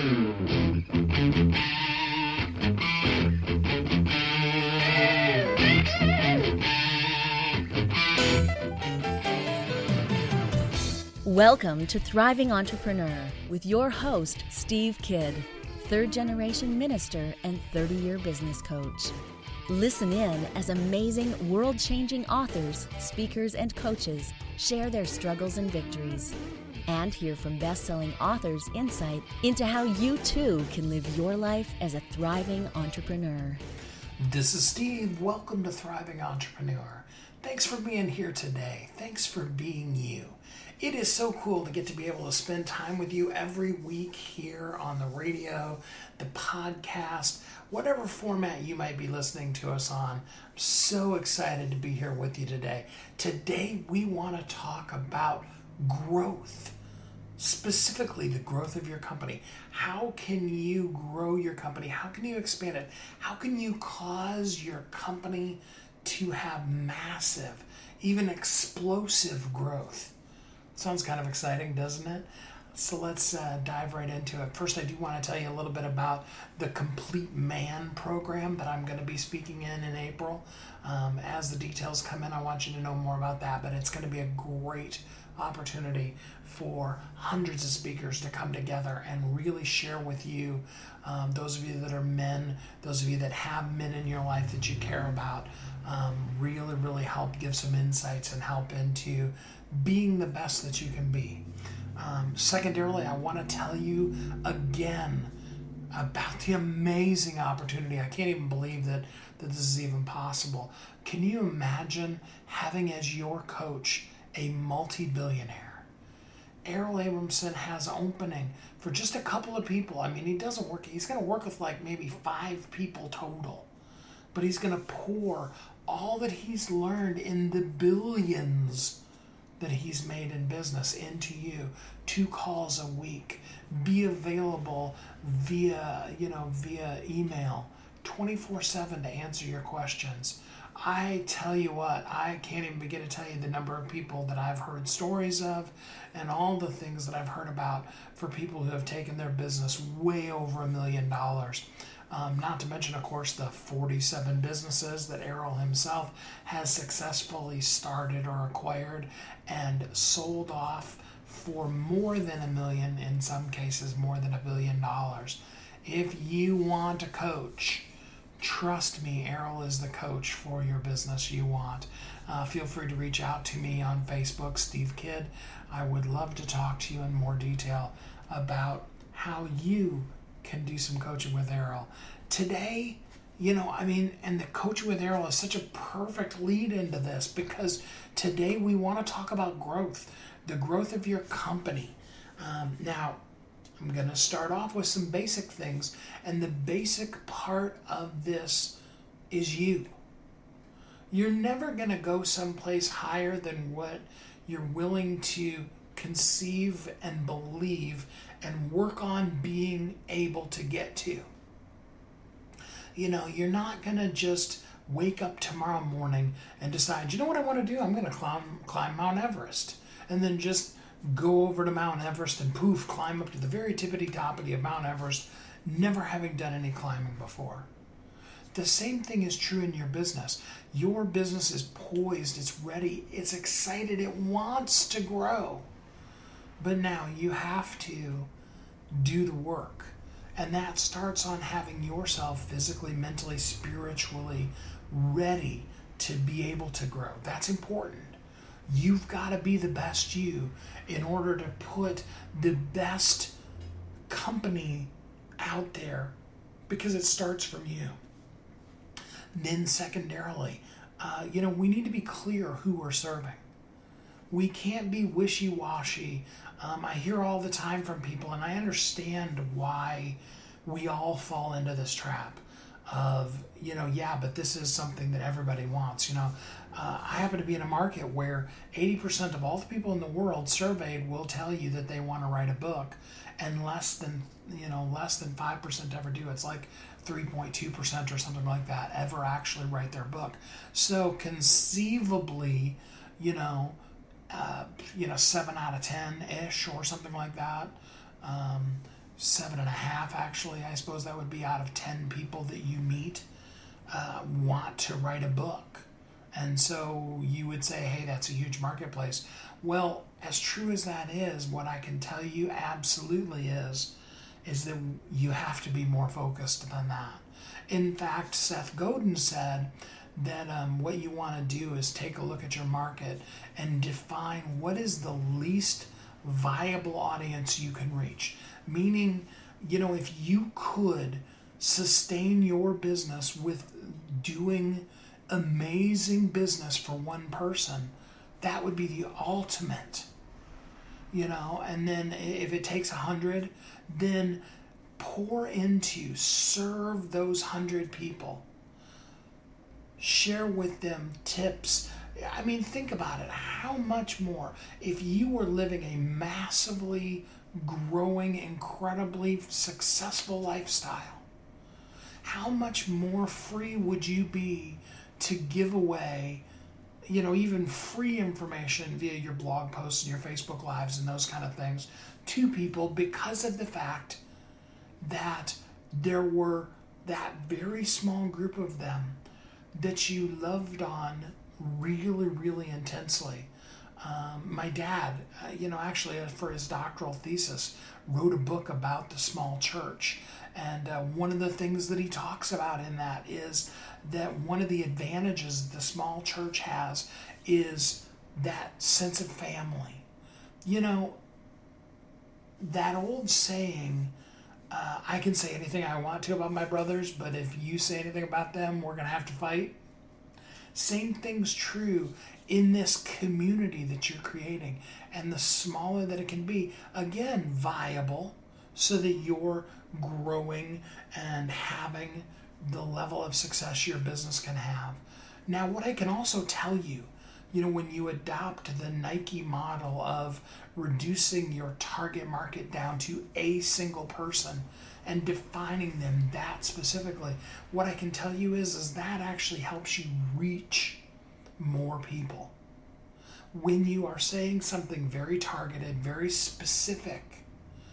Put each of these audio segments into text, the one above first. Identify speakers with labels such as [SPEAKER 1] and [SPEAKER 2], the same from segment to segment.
[SPEAKER 1] Welcome to Thriving Entrepreneur with your host, Steve Kidd, third-generation minister and 30-year business coach. Listen in as amazing, world-changing authors, speakers, and coaches share their struggles and victories. And hear from best-selling authors' insight into how you too can live your life as a thriving entrepreneur.
[SPEAKER 2] This is Steve. Welcome to Thriving Entrepreneur. Thanks for being here today. Thanks for being you. It is so cool to get to be able to spend time with you every week here on the radio, the podcast, whatever format you might be listening to us on. I'm so excited to be here with you today. Today we want to talk about growth, specifically the growth of your company. How can you grow your company? How can you expand it? How can you cause your company to have massive, even explosive growth? Sounds kind of exciting, doesn't it? So let's dive right into it. First, I do want to tell you a little bit about the Complete Man program that I'm going to be speaking in April. As the details come in, I want you to know more about that, but it's going to be a great opportunity for hundreds of speakers to come together and really share with you, those of you that are men, those of you that have men in your life that you care about, really help give some insights and help into being the best that you can be. Secondarily, I want to tell you again about the amazing opportunity. I can't even believe that this is even possible. Can you imagine having as your coach a multi-billionaire? Errol Abramson has an opening for just a couple of people. I mean, he's going to work with like maybe 5 people total, but he's going to pour all that he's learned in the billions that he's made in business into you. 2 calls a week. Be available via email 24/7 to answer your questions. I tell you what, I can't even begin to tell you the number of people that I've heard stories of and all the things that I've heard about for people who have taken their business way over $1 million. Not to mention, of course, the 47 businesses that Errol himself has successfully started or acquired and sold off for more than $1 million, in some cases more than $1 billion. If you want a coach, trust me, Errol is the coach for your business you want. Feel free to reach out to me on Facebook, Steve Kidd. I would love to talk to you in more detail about how you can do some coaching with Errol. Today, and the coaching with Errol is such a perfect lead into this, because today we want to talk about growth, the growth of your company. Now, I'm going to start off with some basic things, and the basic part of this is you. You're never going to go someplace higher than what you're willing to conceive and believe and work on being able to get to. You're not going to just wake up tomorrow morning and decide, you know what I want to do? I'm going to climb Mount Everest. And then just go over to Mount Everest and poof, climb up to the very tippity-toppity of Mount Everest, never having done any climbing before. The same thing is true in your business. Your business is poised, it's ready, it's excited, it wants to grow. But now you have to do the work. And that starts on having yourself physically, mentally, spiritually ready to be able to grow. That's important. You've got to be the best you in order to put the best company out there, because it starts from you. Then secondarily, we need to be clear who we're serving. We can't be wishy-washy. I hear all the time from people, and I understand why we all fall into this trap of, but this is something that everybody wants. I happen to be in a market where 80% of all the people in the world surveyed will tell you that they want to write a book, and less than 5% ever do. It's like 3.2% or something like that ever actually write their book. So conceivably, 7 out of 10-ish or something like that. 7.5 actually, I suppose that would be out of 10 people that you meet want to write a book. And so you would say, hey, that's a huge marketplace. Well, as true as that is, what I can tell you absolutely is that you have to be more focused than that. In fact, Seth Godin said that what you want to do is take a look at your market and define what is the least viable audience you can reach. Meaning, if you could sustain your business with doing amazing business for one person, that would be the ultimate. And then if it takes 100, then pour into, serve those 100 people. Share with them tips. I mean, think about it. How much more if you were living a massively growing, incredibly successful lifestyle? How much more free would you be to give away, even free information via your blog posts and your Facebook Lives and those kind of things to people, because of the fact that there were that very small group of them that you loved on really, really intensely. My dad, actually for his doctoral thesis, wrote a book about the small church. And one of the things that he talks about in that is that one of the advantages the small church has is that sense of family. That old saying, I can say anything I want to about my brothers, but if you say anything about them, we're going to have to fight. Same thing's true in this community that you're creating. And the smaller that it can be, again, viable, so that you're growing and having the level of success your business can have. Now, what I can also tell you, when you adopt the Nike model of reducing your target market down to a single person and defining them that specifically, what I can tell you is that actually helps you reach more people. When you are saying something very targeted, very specific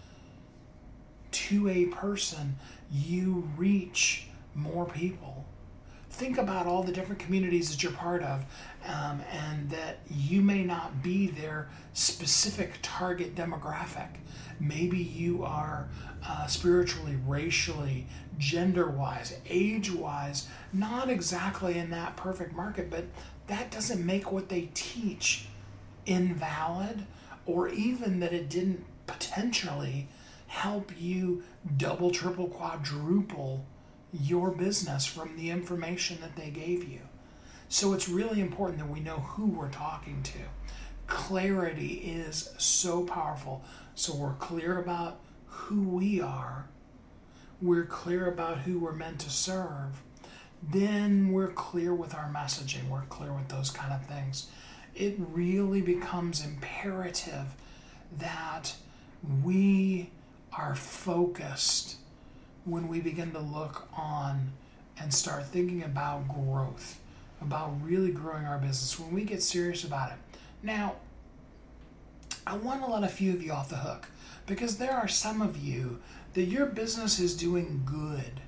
[SPEAKER 2] to a person, you reach more people. Think about all the different communities that you're part of, and that you may not be their specific target demographic. Maybe you are spiritually, racially, gender-wise, age-wise, not exactly in that perfect market, but that doesn't make what they teach invalid, or even that it didn't potentially help you double, triple, quadruple your business from the information that they gave you. So it's really important that we know who we're talking to. Clarity is so powerful. So we're clear about who we are. We're clear about who we're meant to serve. Then we're clear with our messaging. We're clear with those kind of things. It really becomes imperative that we are focused when we begin to look on and start thinking about growth, about really growing our business, when we get serious about it. Now, I want to let a few of you off the hook, because there are some of you that your business is doing good.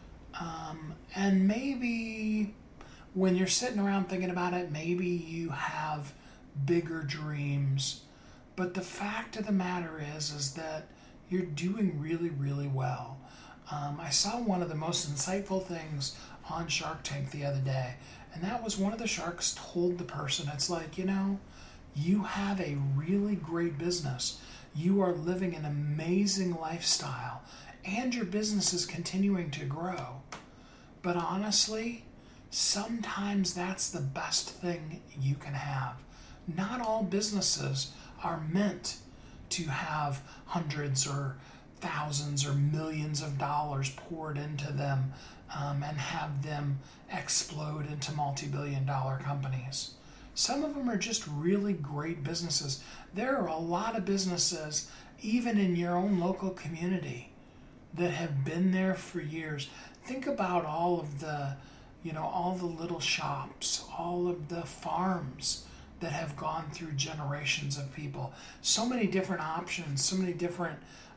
[SPEAKER 2] And maybe when you're sitting around thinking about it, maybe you have bigger dreams. But the fact of the matter is that you're doing really, really well. I saw one of the most insightful things on Shark Tank the other day, and that was one of the sharks told the person, it's like, you have a really great business. You are living an amazing lifestyle, and your business is continuing to grow. But honestly, sometimes that's the best thing you can have. Not all businesses are meant to have hundreds or thousands or millions of dollars poured into them and have them explode into multi-billion-dollar companies. Some of them are just really great businesses. There are a lot of businesses, even in your own local community, that have been there for years. Think about all of the, all the little shops, all of the farms that have gone through generations of people. So many different options, so many different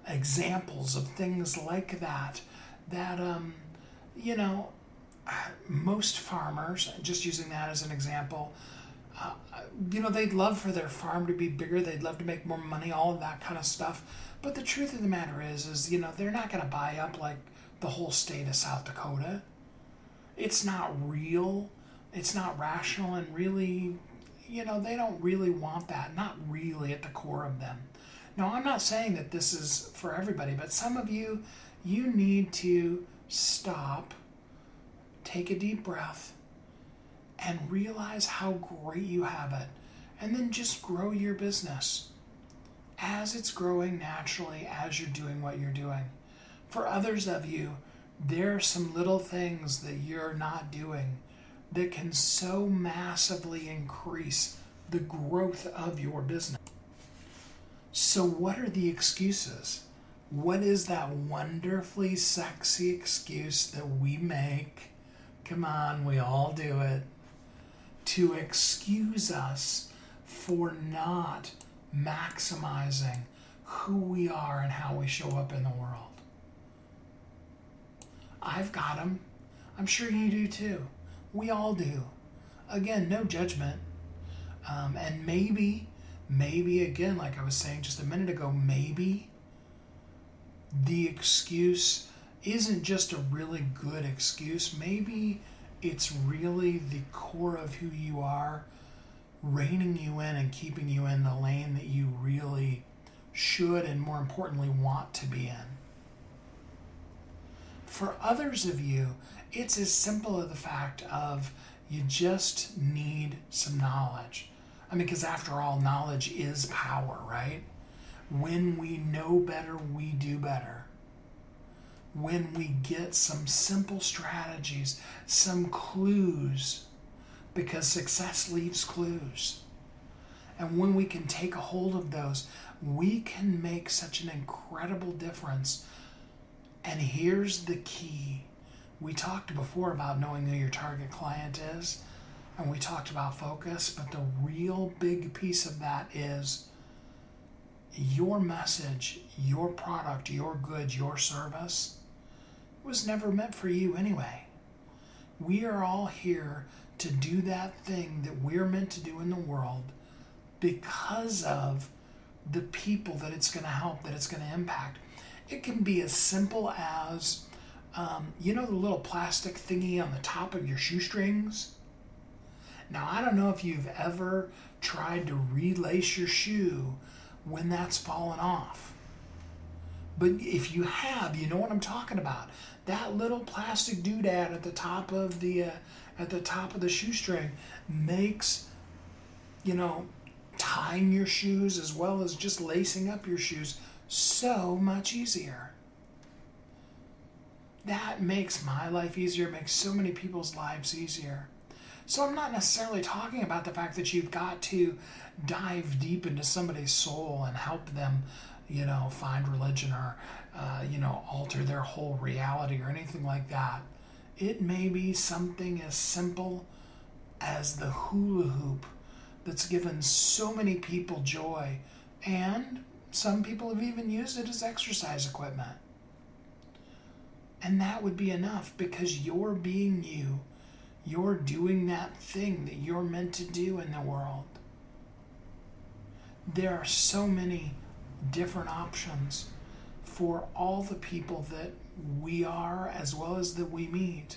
[SPEAKER 2] examples of things like that, you know, most farmers, just using that as an example, you know, they'd love for their farm to be bigger, they'd love to make more money, all of that kind of stuff. But the truth of the matter is, you know, they're not going to buy up like the whole state of South Dakota. It's not real, it's not rational, and really, you know, they don't really want that, not really at the core of them. Now, I'm not saying that this is for everybody, but some of you, you need to stop, take a deep breath, and realize how great you have it. And then just grow your business as it's growing naturally as you're doing what you're doing. For others of you, there are some little things that you're not doing that can so massively increase the growth of your business. So what are the excuses? What is that wonderfully sexy excuse that we make? Come on, we all do it. To excuse us for not maximizing who we are and how we show up in the world. I've got them. I'm sure you do too. We all do. Again, no judgment. And maybe again, like I was saying just a minute ago, maybe the excuse isn't just a really good excuse. Maybe it's really the core of who you are, reining you in and keeping you in the lane that you really should and, more importantly, want to be in. For others of you, it's as simple as the fact of you just need some knowledge. I mean, because after all, knowledge is power, right? When we know better, we do better. When we get some simple strategies, some clues, because success leaves clues. And when we can take a hold of those, we can make such an incredible difference. And here's the key. We talked before about knowing who your target client is, and we talked about focus, but the real big piece of that is your message, your product, your goods, your service was never meant for you anyway. We are all here to do that thing that we're meant to do in the world because of the people that it's going to help, that it's going to impact. It can be as simple as, you know, the little plastic thingy on the top of your shoestrings? Now, I don't know if you've ever tried to relace your shoe when that's fallen off. But if you have, you know what I'm talking about. That little plastic doodad at the top of the shoestring makes, you know, tying your shoes as well as just lacing up your shoes so much easier. That makes my life easier, makes so many people's lives easier. So I'm not necessarily talking about the fact that you've got to dive deep into somebody's soul and help them, you know, find religion or, you know, alter their whole reality or anything like that. It may be something as simple as the hula hoop that's given so many people joy, and some people have even used it as exercise equipment. And that would be enough, because you're being you. You're doing that thing that you're meant to do in the world. There are so many different options for all the people that we are as well as that we meet.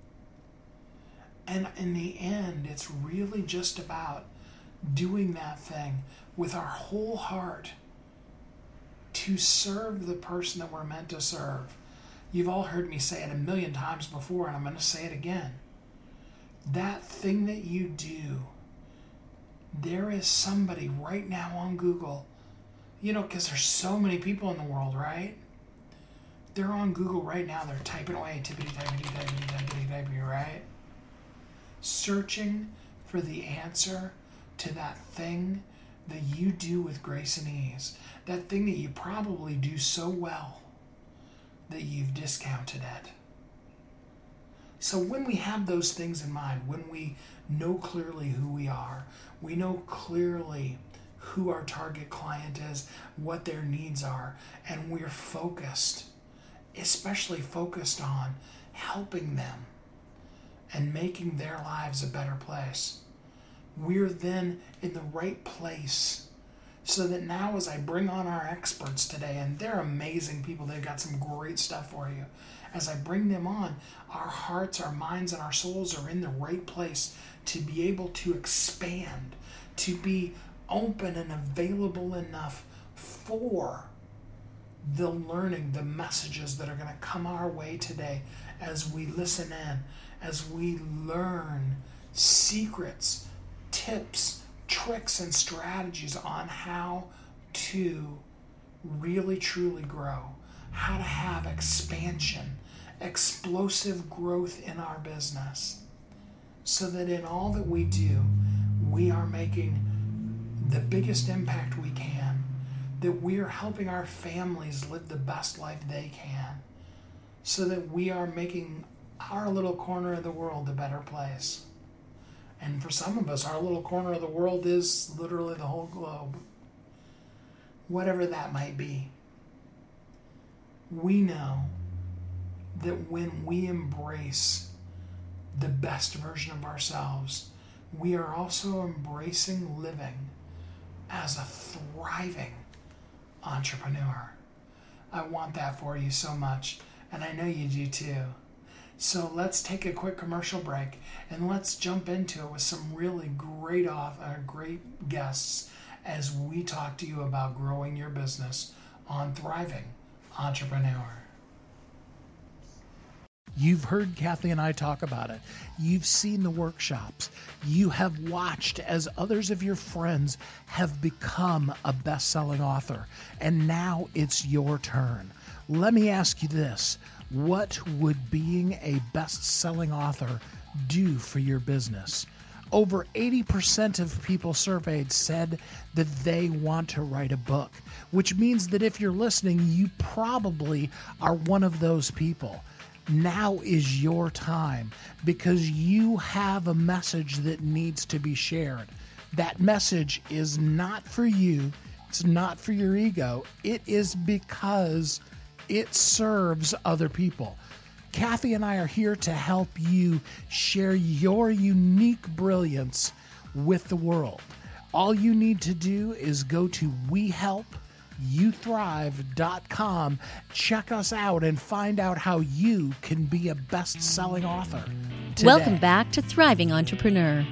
[SPEAKER 2] And in the end, it's really just about doing that thing with our whole heart to serve the person that we're meant to serve. You've all heard me say it a million times before, and I'm going to say it again. That thing that you do, there is somebody right now on Google, you know, because there's so many people in the world, right? They're on Google right now. They're typing away, typing, right? Searching for the answer to that thing that you do with grace and ease. That thing that you probably do so well that you've discounted it. So when we have those things in mind, when we know clearly who we are, we know clearly who our target client is, what their needs are, and we're focused, especially focused on helping them and making their lives a better place, we're then in the right place. So that now as I bring on our experts today, and they're amazing people, they've got some great stuff for you. As I bring them on, our hearts, our minds, and our souls are in the right place to be able to expand, to be open and available enough for the learning, the messages that are going to come our way today as we listen in, as we learn secrets, tips, tricks, and strategies on how to really truly grow, how to have expansion, explosive growth in our business, so that in all that we do, we are making the biggest impact we can, that we are helping our families live the best life they can, so that we are making our little corner of the world a better place. And for some of us, our little corner of the world is literally the whole globe. Whatever that might be. We know that when we embrace the best version of ourselves, we are also embracing living as a thriving entrepreneur. I want that for you so much, and I know you do too. So let's take a quick commercial break and let's jump into it with some really great guests as we talk to you about growing your business on Thriving Entrepreneur. You've heard Kathy and I talk about it. You've seen the workshops. You have watched as others of your friends have become a best-selling author. And now it's your turn. Let me ask you this. What would being a best-selling author do for your business? Over 80% of people surveyed said that they want to write a book, which means that if you're listening, you probably are one of those people. Now is your time because you have a message that needs to be shared. That message is not for you. It's not for your ego. It is because it serves other people. Kathy and I are here to help you share your unique brilliance with the world. All you need to do is go to WeHelpYouThrive.com, check us out, and find out how you can be a best-selling author today.
[SPEAKER 1] Welcome back to Thriving Entrepreneur.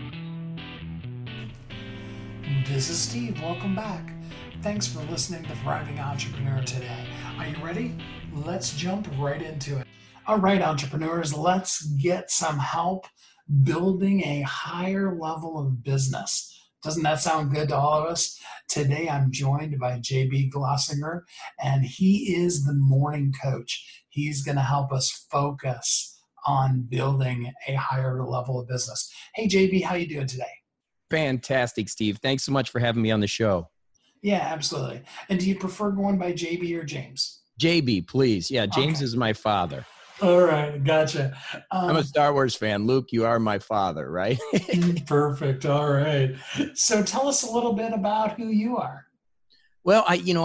[SPEAKER 2] This is Steve. Welcome back. Thanks for listening to Thriving Entrepreneur today. Are you ready? Let's jump right into it. All right, entrepreneurs, let's get some help building a higher level of business. Doesn't that sound good to all of us? Today, I'm joined by JB Glossinger, and he is the morning coach. He's going to help us focus on building a higher level of business. Hey, JB, how you doing today?
[SPEAKER 3] Fantastic, Steve. Thanks so much for having me on the show.
[SPEAKER 2] Yeah, absolutely. And do you prefer going by JB or James?
[SPEAKER 3] JB, please. Yeah, James is my father.
[SPEAKER 2] All right, gotcha.
[SPEAKER 3] I'm a Star Wars fan. Luke, you are my father, right?
[SPEAKER 2] Perfect. All right. So tell us a little bit about who you are.
[SPEAKER 3] Well,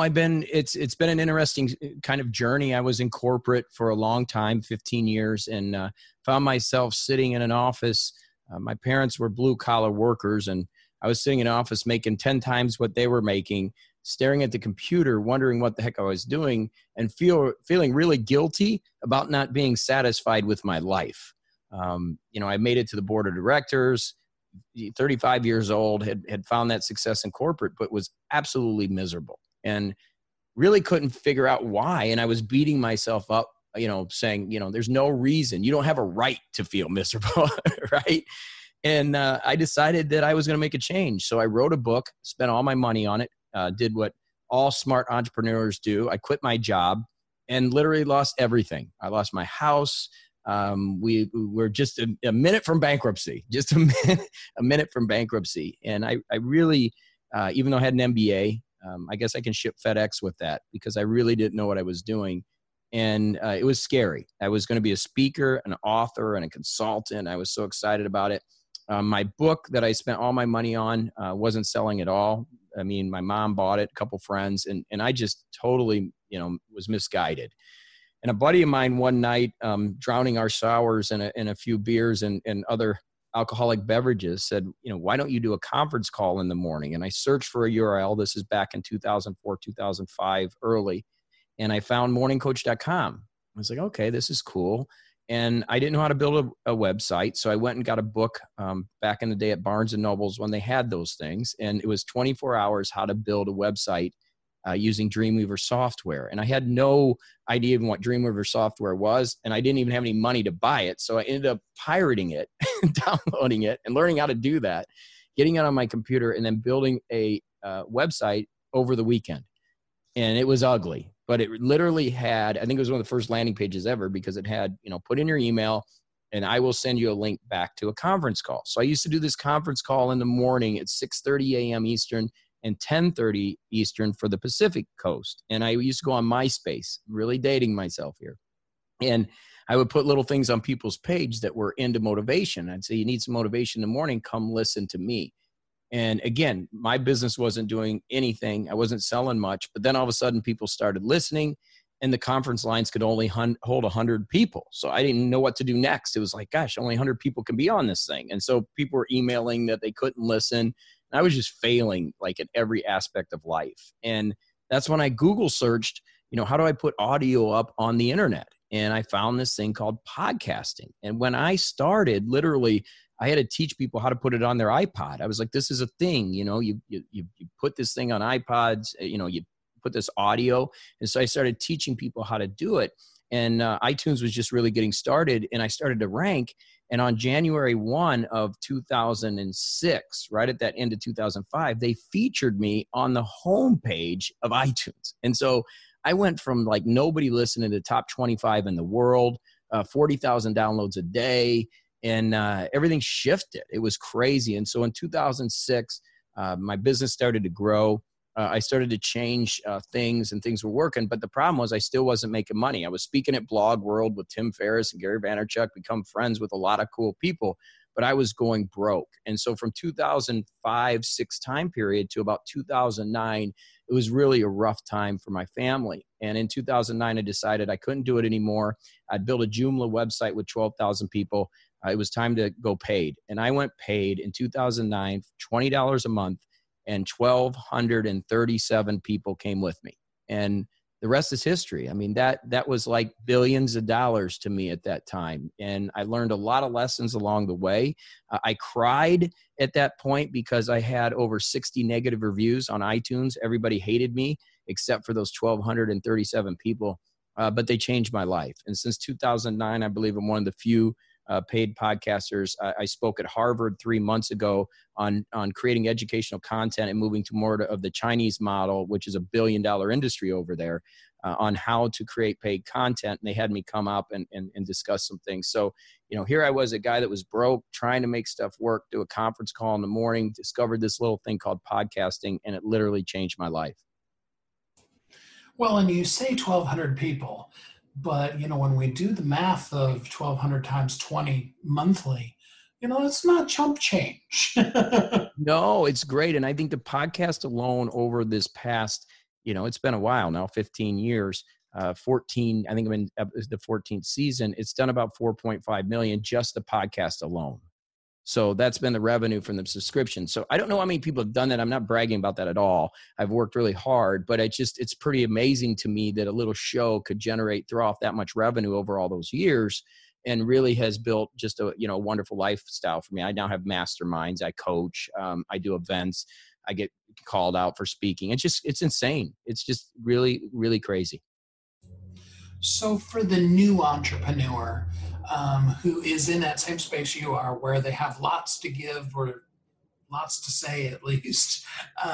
[SPEAKER 3] it's been an interesting kind of journey. I was in corporate for a long time, 15 years, and found myself sitting in an office. My parents were blue collar workers, and I was sitting in an office making 10 times what they were making, staring at the computer, wondering what the heck I was doing, and feeling really guilty about not being satisfied with my life. I made it to the board of directors, 35 years old, had found that success in corporate, but was absolutely miserable and really couldn't figure out why. And I was beating myself up, saying, there's no reason. You don't have a right to feel miserable, right? And I decided that I was going to make a change. So I wrote a book, spent all my money on it, did what all smart entrepreneurs do. I quit my job and literally lost everything. I lost my house. We were just a minute from bankruptcy, a minute from bankruptcy. And I really, even though I had an MBA, I guess I can ship FedEx with that because I really didn't know what I was doing. And it was scary. I was going to be a speaker, an author, and a consultant. I was so excited about it. My book that I spent all my money on wasn't selling at all. I mean, my mom bought it, a couple friends, and I just totally, was misguided. And a buddy of mine one night, drowning our sours in a few beers and other alcoholic beverages, said, why don't you do a conference call in the morning? And I searched for a URL. This is back in 2004, 2005, early. And I found morningcoach.com. I was like, okay, this is cool. And I didn't know how to build a website. So I went and got a book back in the day at Barnes and Nobles when they had those things. And it was 24 hours how to build a website using Dreamweaver software. And I had no idea even what Dreamweaver software was. And I didn't even have any money to buy it. So I ended up pirating it, downloading it, and learning how to do that, getting it on my computer, and then building a website over the weekend. And it was ugly, but it literally had, I think it was one of the first landing pages ever, because it had, put in your email and I will send you a link back to a conference call. So I used to do this conference call in the morning at 6:30 a.m. Eastern and 10:30 Eastern for the Pacific Coast. And I used to go on MySpace, really dating myself here. And I would put little things on people's page that were into motivation. I'd say, you need some motivation in the morning, come listen to me. And again, my business wasn't doing anything. I wasn't selling much, but then all of a sudden people started listening, and the conference lines could only hold 100 people. So I didn't know what to do next. It was like, gosh, only 100 people can be on this thing. And so people were emailing that they couldn't listen. And I was just failing like in every aspect of life. And that's when I Google searched, how do I put audio up on the internet? And I found this thing called podcasting. And when I started, literally, I had to teach people how to put it on their iPod. I was like, this is a thing, you put this thing on iPods, you put this audio. And so I started teaching people how to do it. And iTunes was just really getting started. And I started to rank. And on January 1 of 2006, right at that end of 2005, they featured me on the homepage of iTunes. And so I went from like nobody listening to the top 25 in the world, 40,000 downloads a day. And everything shifted. It was crazy. And so in 2006, my business started to grow. I started to change things, and things were working. But the problem was I still wasn't making money. I was speaking at Blog World with Tim Ferriss and Gary Vaynerchuk, become friends with a lot of cool people, but I was going broke. And so from 2005-06 time period to about 2009, it was really a rough time for my family. And in 2009, I decided I couldn't do it anymore. I'd built a Joomla website with 12,000 people. It was time to go paid. And I went paid in 2009, $20 a month, and 1,237 people came with me. And the rest is history. I mean, that was like billions of dollars to me at that time. And I learned a lot of lessons along the way. I cried at that point because I had over 60 negative reviews on iTunes. Everybody hated me except for those 1,237 people. But they changed my life. And since 2009, I believe I'm one of the few paid podcasters. I spoke at Harvard 3 months ago on creating educational content and moving to more of the Chinese model, which is $1 billion industry over there, on how to create paid content. And they had me come up and discuss some things. So, here I was, a guy that was broke, trying to make stuff work, do a conference call in the morning, discovered this little thing called podcasting, and it literally changed my life.
[SPEAKER 2] Well, and you say 1,200 people, but, when we do the math of 1,200 times 20 monthly, it's not chump change.
[SPEAKER 3] No, it's great. And I think the podcast alone over this past, it's been a while now, 15 years, 14, I think I'm in the 14th season. It's done about 4.5 million, just the podcast alone. So that's been the revenue from the subscription. So I don't know how many people have done that. I'm not bragging about that at all. I've worked really hard, but it's pretty amazing to me that a little show could throw off that much revenue over all those years, and really has built just a wonderful lifestyle for me. I now have masterminds. I coach. I do events. I get called out for speaking. It's insane. It's just really, really crazy.
[SPEAKER 2] So for the new entrepreneur who is in that same space you are, where they have lots to give or lots to say at least,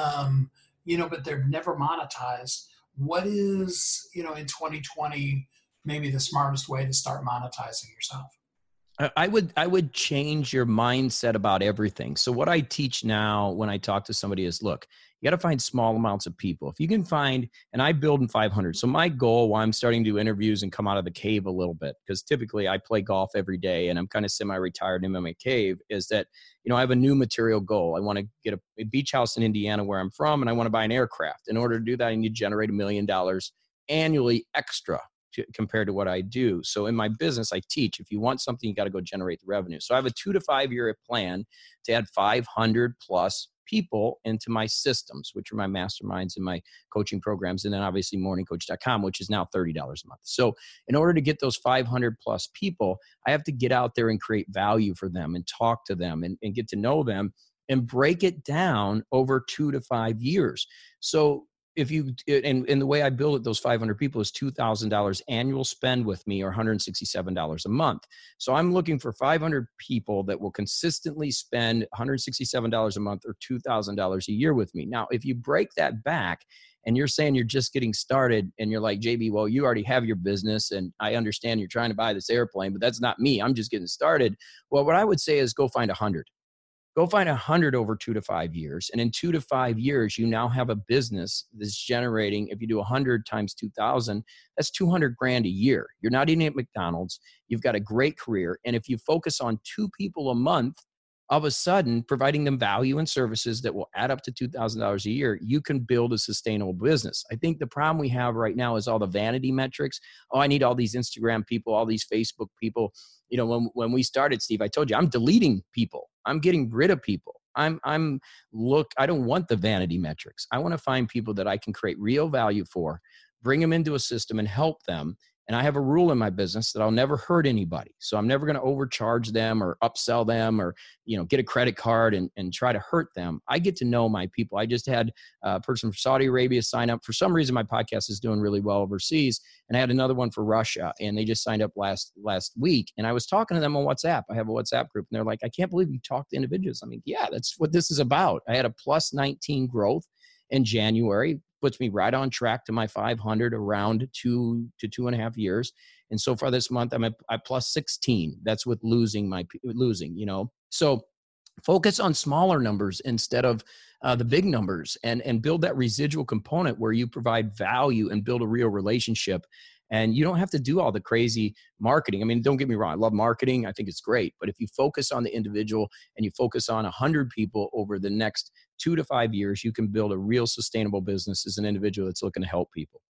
[SPEAKER 2] but they're never monetized, what is, in 2020, maybe the smartest way to start monetizing yourself?
[SPEAKER 3] I would change your mindset about everything. So what I teach now when I talk to somebody is, look, you got to find small amounts of people. If you can find, and I build in 500. So my goal while I'm starting to do interviews and come out of the cave a little bit, because typically I play golf every day and I'm kind of semi-retired in my cave, is that, I have a new material goal. I want to get a beach house in Indiana where I'm from, and I want to buy an aircraft. In order to do that, I need to generate $1 million annually extra compared to what I do. So in my business, I teach, if you want something, you got to go generate the revenue. So I have a 2 to 5 year plan to add 500 plus people into my systems, which are my masterminds and my coaching programs. And then obviously morningcoach.com, which is now $30 a month. So in order to get those 500 plus people, I have to get out there and create value for them and talk to them and get to know them and break it down over 2 to 5 years. So if you, and the way I build it, those 500 people is $2,000 annual spend with me, or $167 a month. So I'm looking for 500 people that will consistently spend $167 a month or $2,000 a year with me. Now, if you break that back and you're saying you're just getting started and you're like, JB, well, you already have your business and I understand you're trying to buy this airplane, but that's not me. I'm just getting started. Well, what I would say is go find 100. Go find 100 over 2 to 5 years. And in 2 to 5 years, you now have a business that's generating, if you do 100 times 2,000, that's 200 grand a year. You're not eating at McDonald's. You've got a great career. And if you focus on 2 people a month, all of a sudden, providing them value and services that will add up to $2,000 a year, you can build a sustainable business. I think the problem we have right now is all the vanity metrics. Oh, I need all these Instagram people, all these Facebook people. When we started, Steve, I told you, I'm deleting people. I'm getting rid of people. I don't want the vanity metrics. I want to find people that I can create real value for, bring them into a system and help them. And I have a rule in my business that I'll never hurt anybody. So I'm never going to overcharge them or upsell them or, get a credit card and try to hurt them. I get to know my people. I just had a person from Saudi Arabia sign up. For some reason, my podcast is doing really well overseas. And I had another one for Russia, and they just signed up last week. And I was talking to them on WhatsApp. I have a WhatsApp group, and they're like, I can't believe you talk to individuals. I mean, yeah, that's what this is about. I had a plus 19 growth in January. Puts me right on track to my 500 around 2 to 2.5 years. And so far this month, I'm at plus 16. That's with losing. So focus on smaller numbers instead of the big numbers, and build that residual component where you provide value and build a real relationship. And you don't have to do all the crazy marketing. I mean, don't get me wrong. I love marketing. I think it's great. But if you focus on the individual and you focus on 100 people over the next 2 to 5 years, you can build a real sustainable business as an individual that's looking to help people.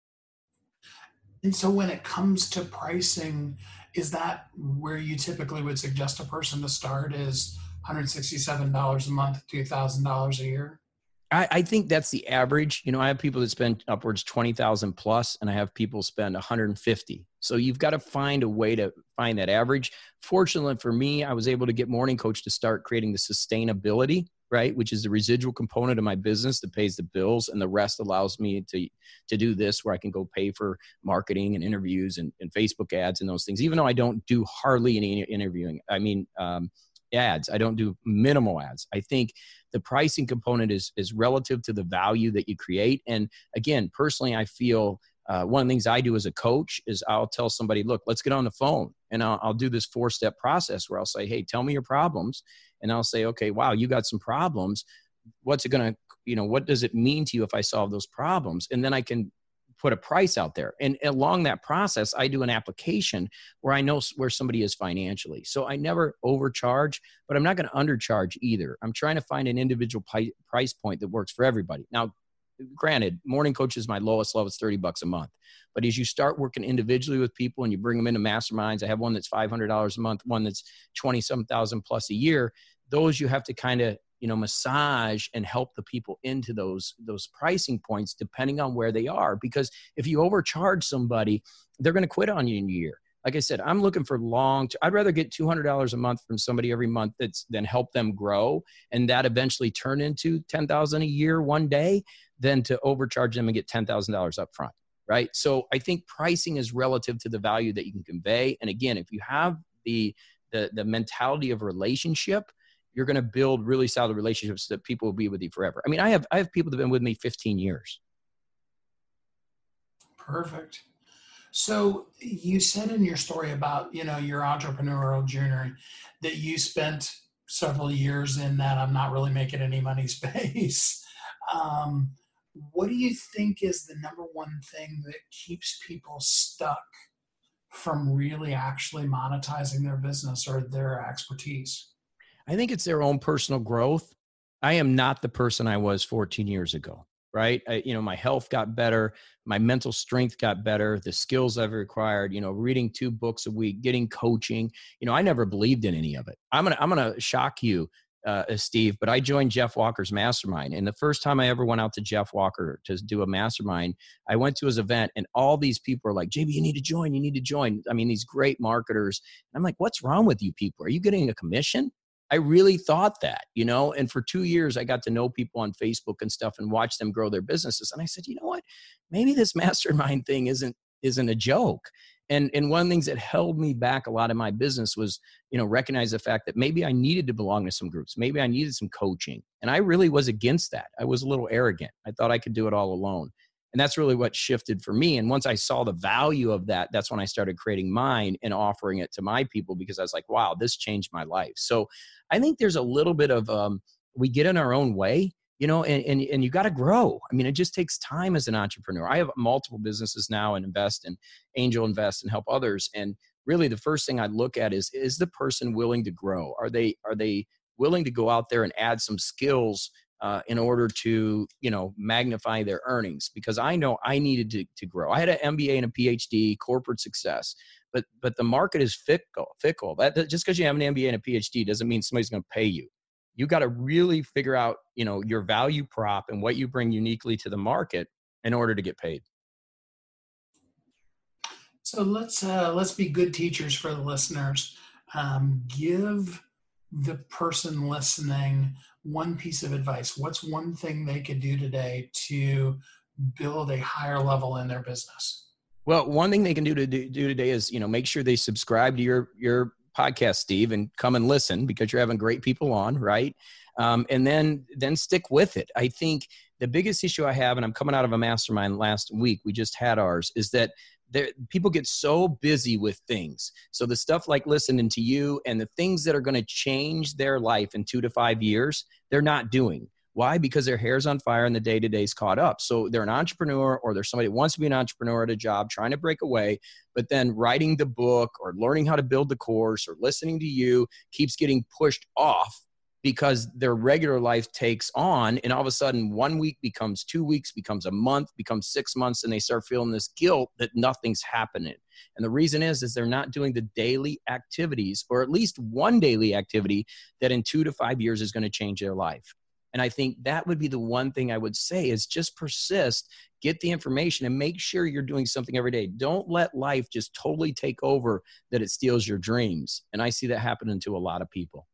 [SPEAKER 2] And so when it comes to pricing, is that where you typically would suggest a person to start, is $167 a month, $2,000 a year?
[SPEAKER 3] I think that's the average. I have people that spend upwards 20,000 plus, and I have people spend 150. So you've got to find a way to find that average. Fortunately for me, I was able to get Morning Coach to start creating the sustainability, right? Which is the residual component of my business that pays the bills, and the rest allows me to do this, where I can go pay for marketing and interviews and Facebook ads and those things. Even though I don't do hardly any interviewing, ads. I don't do minimal ads. I think the pricing component is relative to the value that you create. And again, personally, I feel one of the things I do as a coach is I'll tell somebody, look, let's get on the phone, and I'll do this 4-step process where I'll say, hey, tell me your problems. And I'll say, okay, wow, you got some problems. What's it going to, what does it mean to you if I solve those problems? And then I can put a price out there. And along that process, I do an application where I know where somebody is financially. So I never overcharge, but I'm not going to undercharge either. I'm trying to find an individual price point that works for everybody. Now, granted, Morning Coach is my lowest level. It's $30 a month. But as you start working individually with people and you bring them into masterminds, I have one that's $500 a month, one that's 20-some thousand plus a year. Those you have to kind of massage and help the people into those pricing points depending on where they are. Because if you overcharge somebody, they're going to quit on you in a year. Like I said, I'm looking for I'd rather get $200 a month from somebody every month than help them grow, and that eventually turn into $10,000 a year one day, than to overcharge them and get $10,000 up front. Right. So I think pricing is relative to the value that you can convey. And again, if you have the mentality of relationship, you're going to build really solid relationships that people will be with you forever. I mean, I have people that have been with me 15 years.
[SPEAKER 2] Perfect. So you said in your story about, your entrepreneurial journey that you spent several years in that I'm not really making any money space. Um, what do you think is the number one thing that keeps people stuck from really actually monetizing their business or their expertise?
[SPEAKER 3] I think it's their own personal growth. I am not the person I was 14 years ago, right? My health got better, my mental strength got better, the skills I've required, reading 2 books a week, getting coaching. I never believed in any of it. I'm gonna shock you, Steve, but I joined Jeff Walker's mastermind. And the first time I ever went out to Jeff Walker to do a mastermind, I went to his event and all these people are like, JB, you need to join. You need to join. I mean, these great marketers. I'm like, what's wrong with you people? Are you getting a commission? I really thought that, and for 2 years, I got to know people on Facebook and stuff and watch them grow their businesses. And I said, you know what, maybe this mastermind thing isn't a joke. And one of the things that held me back a lot in my business was, recognize the fact that maybe I needed to belong to some groups. Maybe I needed some coaching. And I really was against that. I was a little arrogant. I thought I could do it all alone. And that's really what shifted for me. And once I saw the value of that, that's when I started creating mine and offering it to my people, because I was like, wow, this changed my life. So I think there's a little bit of, we get in our own way, and you got to grow. I mean, it just takes time as an entrepreneur. I have multiple businesses now and invest and angel invest and help others. And really the first thing I look at is the person willing to grow? Are they willing to go out there and add some skills in order to, magnify their earnings? Because I know I needed to grow. I had an MBA and a PhD, corporate success, but the market is fickle. That just because you have an MBA and a PhD doesn't mean somebody's going to pay you. You got to really figure out, your value prop and what you bring uniquely to the market in order to get paid.
[SPEAKER 2] So let's be good teachers for the listeners. Give the person listening one piece of advice. What's one thing they could do today to build a higher level in their business?
[SPEAKER 3] Well, one thing they can do today is, make sure they subscribe to your podcast, Steve, and come and listen, because you're having great people on, right? And then stick with it. I think the biggest issue I have, and I'm coming out of a mastermind last week, we just had ours, is that people get so busy with things. So the stuff like listening to you and the things that are going to change their life in 2 to 5 years, they're not doing. Why? Because their hair's on fire and the day-to-day's caught up. So they're an entrepreneur, or they're somebody who wants to be an entrepreneur at a job, trying to break away, but then writing the book or learning how to build the course or listening to you keeps getting pushed off because their regular life takes on, and all of a sudden 1 week becomes 2 weeks, becomes a month, becomes 6 months, and they start feeling this guilt that nothing's happening. And the reason is they're not doing the daily activities, or at least one daily activity that in 2 to 5 years is going to change their life. And I think that would be the one thing I would say is just persist, get the information, and make sure you're doing something every day. Don't let life just totally take over that it steals your dreams. And I see that happening to a lot of people.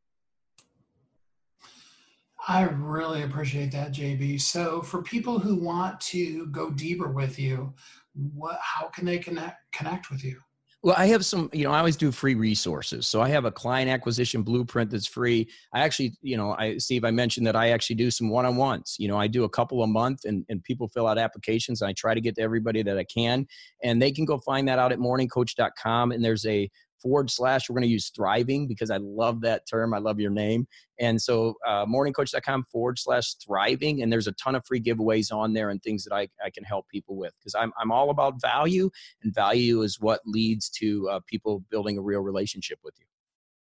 [SPEAKER 2] I really appreciate that, JB. So for people who want to go deeper with you, how can they connect with you?
[SPEAKER 3] Well, I have some, I always do free resources. So I have a client acquisition blueprint that's free. I actually, Steve, I mentioned that I actually do some one-on-ones. I do a couple a month, and people fill out applications. And I try to get to everybody that I can. And they can go find that out at morningcoach.com. And there's a / we're going to use thriving, because I love that term. I love your name. And so morningcoach.com / thriving. And there's a ton of free giveaways on there and things that I can help people with, because I'm all about value, and value is what leads to people building a real relationship with you.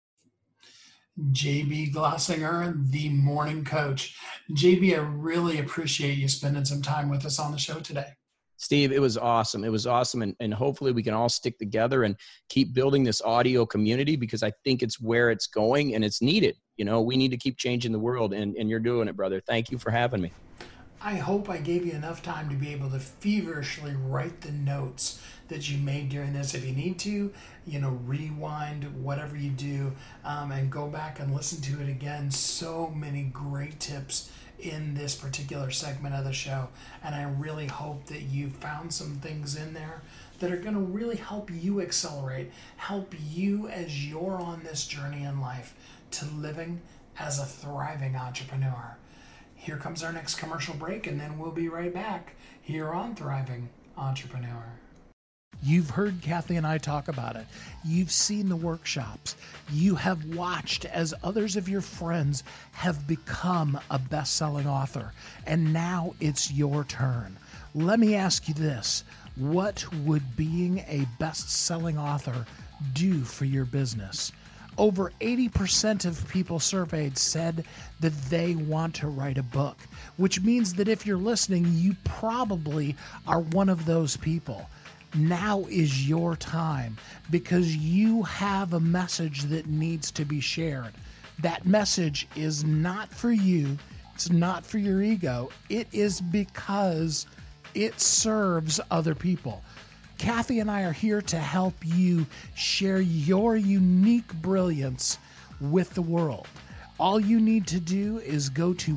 [SPEAKER 2] JB Glossinger, the Morning Coach. JB, I really appreciate you spending some time with us on the show today.
[SPEAKER 3] Steve, it was awesome. It was awesome. And hopefully we can all stick together and keep building this audio community, because I think it's where it's going and it's needed. We need to keep changing the world, and you're doing it, brother. Thank you for having me.
[SPEAKER 2] I hope I gave you enough time to be able to feverishly write the notes that you made during this. If you need to, rewind whatever you do, and go back and listen to it again. So many great tips in this particular segment of the show, and I really hope that you found some things in there that are going to really help you accelerate, help you as you're on this journey in life to living as a thriving entrepreneur. Here comes our next commercial break, and then we'll be right back here on Thriving Entrepreneur. You've heard Kathy and I talk about it. You've seen the workshops. You have watched as others of your friends have become a best-selling author. And now it's your turn. Let me ask you this. What would being a best-selling author do for your business? Over 80% of people surveyed said that they want to write a book, which means that if you're listening, you probably are one of those people. Now is your time because you have a message that needs to be shared. That message is not for you. It's not for your ego. It is because it serves other people. Kathy and I are here to help you share your unique brilliance with the world. All you need to do is go to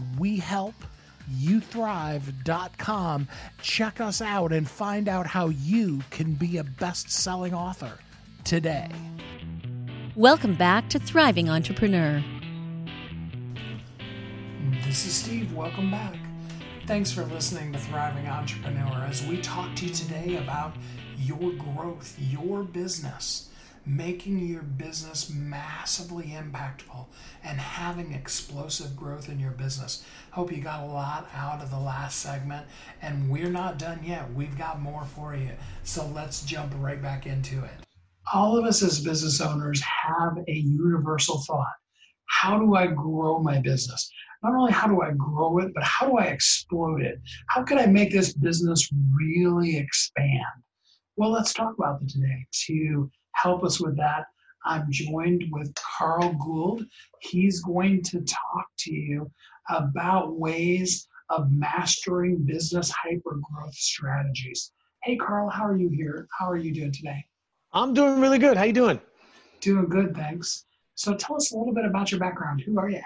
[SPEAKER 2] WeHelpYouThrive.com, check us out, and find out how you can be a best-selling author today.
[SPEAKER 1] Welcome back to Thriving Entrepreneur.
[SPEAKER 2] This is Steve. Welcome back. Thanks for listening to Thriving Entrepreneur as we talk to you today about your growth, your business, making your business massively impactful and having explosive growth in your business. Hope you got a lot out of the last segment, and we're not done yet. We've got more for you. So let's jump right back into it. All of us as business owners have a universal thought. How do I grow my business? Not only how do I grow it, but how do I explode it? How can I make this business really expand? Well, let's talk about that today. To help us with that, I'm joined with Carl Gould. He's going to talk to you about ways of mastering business hypergrowth strategies. Hey, Carl, how are you here? How are you doing today?
[SPEAKER 4] I'm doing really good. How you doing?
[SPEAKER 2] Doing good, thanks. So tell us a little bit about your background. Who are you?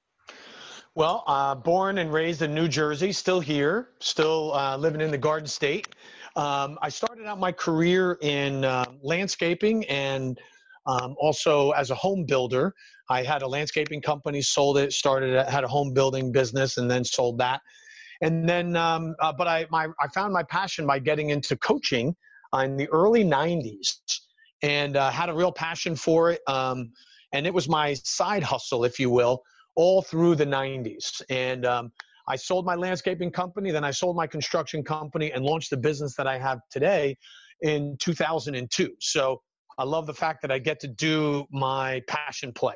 [SPEAKER 4] Well, born and raised in New Jersey, still here, still living in the Garden State. I started out my career in landscaping and also as a home builder. I had a landscaping company, sold it, had a home building business, and then sold that. And then, but I found my passion by getting into coaching in the early 90s and had a real passion for it. And it was my side hustle, if you will, all through the 90s. And I sold my landscaping company, then I sold my construction company and launched the business that I have today in 2002. So I love the fact that I get to do my passion play.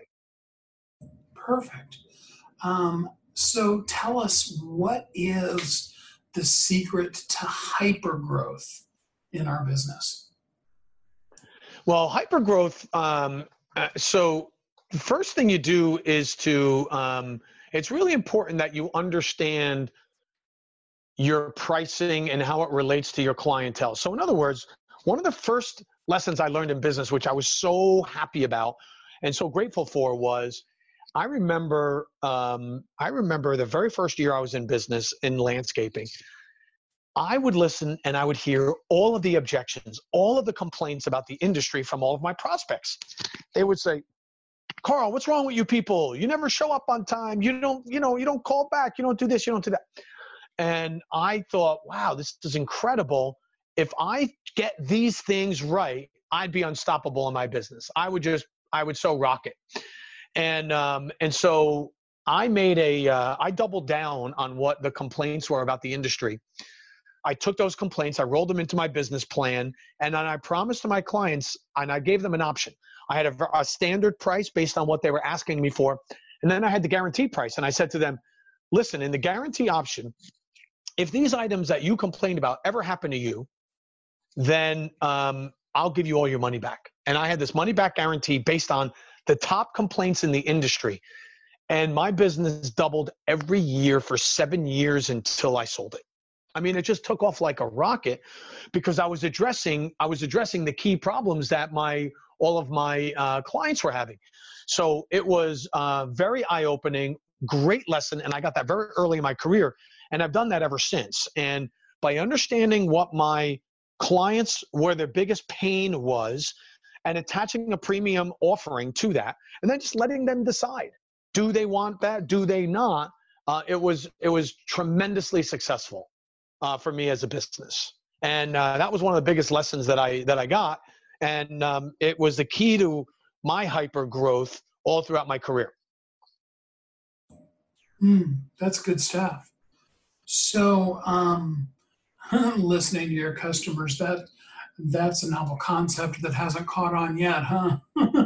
[SPEAKER 2] Perfect. So tell us, what is the secret to hypergrowth in our business?
[SPEAKER 4] Well, hypergrowth, so the first thing you do is it's really important that you understand your pricing and how it relates to your clientele. So in other words, one of the first lessons I learned in business, which I was so happy about and so grateful for, was I remember the very first year I was in business in landscaping. I would listen and I would hear all of the objections, all of the complaints about the industry from all of my prospects. They would say, Carl, what's wrong with you people? You never show up on time. You don't call back. You don't do this. You don't do that. And I thought, wow, this is incredible. If I get these things right, I'd be unstoppable in my business. I would so rock it. And so I I doubled down on what the complaints were about the industry. I took those complaints, I rolled them into my business plan, and then I promised to my clients, and I gave them an option. I had a standard price based on what they were asking me for, and then I had the guarantee price. And I said to them, listen, in the guarantee option, if these items that you complained about ever happen to you, then I'll give you all your money back. And I had this money back guarantee based on the top complaints in the industry. And my business doubled every year for 7 years until I sold it. I mean, it just took off like a rocket because I was addressing the key problems that all of my clients were having. So it was very eye-opening, great lesson, and I got that very early in my career, and I've done that ever since. And by understanding what my clients, where their biggest pain was, and attaching a premium offering to that, and then just letting them decide, do they want that, do they not? It was tremendously successful for me as a business. And that was one of the biggest lessons that I got. And it was the key to my hyper growth all throughout my career.
[SPEAKER 2] That's good stuff. So, listening to your customers, that's a novel concept that hasn't caught on yet, huh?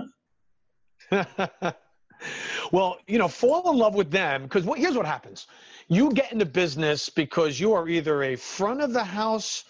[SPEAKER 4] Well, fall in love with them, because here's what happens. You get into business because you are either a front of the house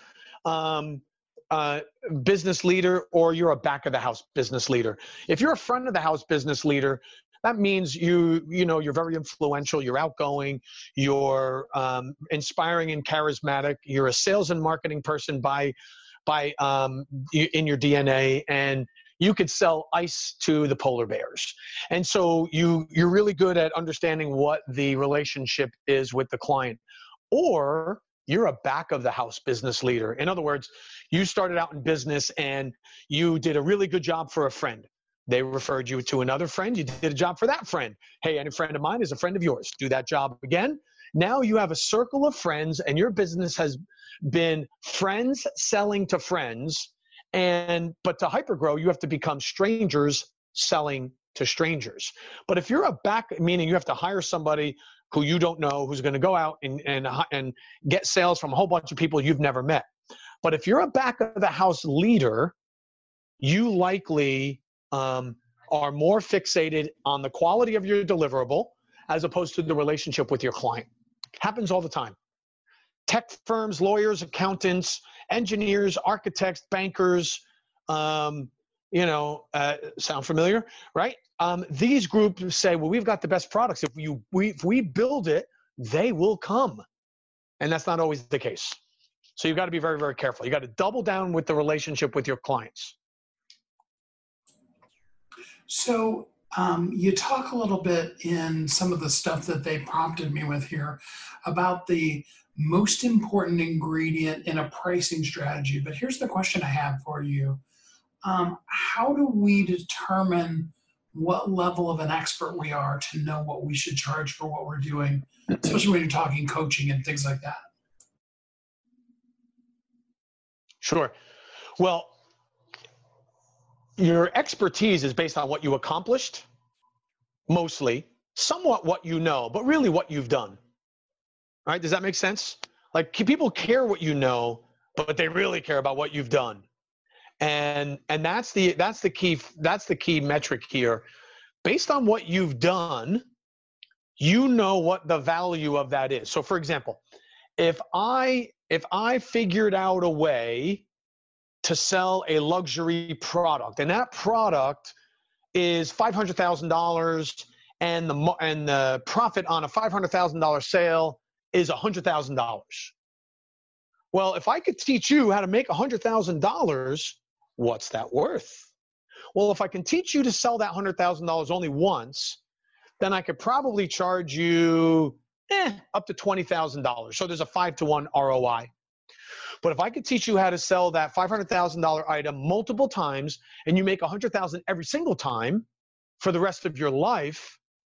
[SPEAKER 4] business leader, or you're a back of the house business leader. If you're a front of the house business leader, that means you're very influential, you're outgoing, you're inspiring and charismatic, you're a sales and marketing person in your DNA, and you could sell ice to the polar bears. And so you're really good at understanding what the relationship is with the client. Or you're a back of the house business leader. In other words, you started out in business and you did a really good job for a friend. They referred you to another friend. You did a job for that friend. Hey, any friend of mine is a friend of yours. Do that job again. Now you have a circle of friends, and your business has been friends selling to friends. But to hypergrow, you have to become strangers selling to strangers. But if you're a back, meaning you have to hire somebody who you don't know, who's going to go out and get sales from a whole bunch of people you've never met. But if you're a back of the house leader, you likely are more fixated on the quality of your deliverable as opposed to the relationship with your client. Happens all the time. Tech firms, lawyers, accountants, engineers, architects, bankers, sound familiar, right? These groups say, well, we've got the best products. If we build it, they will come. And that's not always the case. So you've got to be very, very careful. You got to double down with the relationship with your clients.
[SPEAKER 2] So you talk a little bit in some of the stuff that they prompted me with here about the most important ingredient in a pricing strategy. But here's the question I have for you. How do we determine what level of an expert we are to know what we should charge for what we're doing, especially when you're talking coaching and things like that?
[SPEAKER 4] Sure. Well, your expertise is based on what you accomplished, mostly, somewhat what you know, but really what you've done. All right? Does that make sense? Like, people care what you know, but they really care about what you've done. And that's the key metric here. Based on what you've done, you know what the value of that is. So for example, if I figured out a way to sell a luxury product, and that product is $500,000, and the profit on a $500,000 sale is $100,000. Well, if I could teach you how to make $100,000, what's that worth? Well, if I can teach you to sell that $100,000 only once, then I could probably charge you up to $20,000. So there's a 5-to-1 ROI. But if I could teach you how to sell that $500,000 item multiple times, and you make $100,000 every single time for the rest of your life,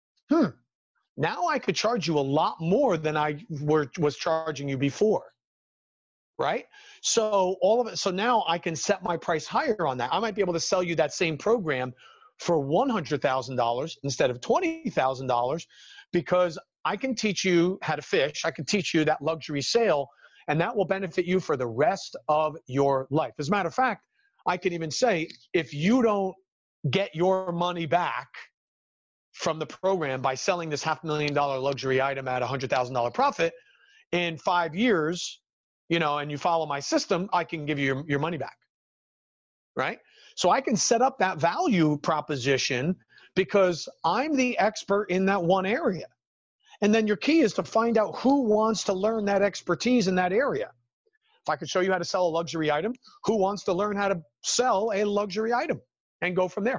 [SPEAKER 4] now I could charge you a lot more than I was charging you before, right? So so now I can set my price higher on that. I might be able to sell you that same program for $100,000 instead of $20,000, because I can teach you how to fish. I can teach you that luxury sale, and that will benefit you for the rest of your life. As a matter of fact, I can even say, if you don't get your money back from the program by selling this $500,000 luxury item at $100,000 profit in 5 years, and you follow my system, I can give you your money back, right? So I can set up that value proposition because I'm the expert in that one area. And then your key is to find out who wants to learn that expertise in that area. If I could show you how to sell a luxury item, who wants to learn how to sell a luxury item, and go from there?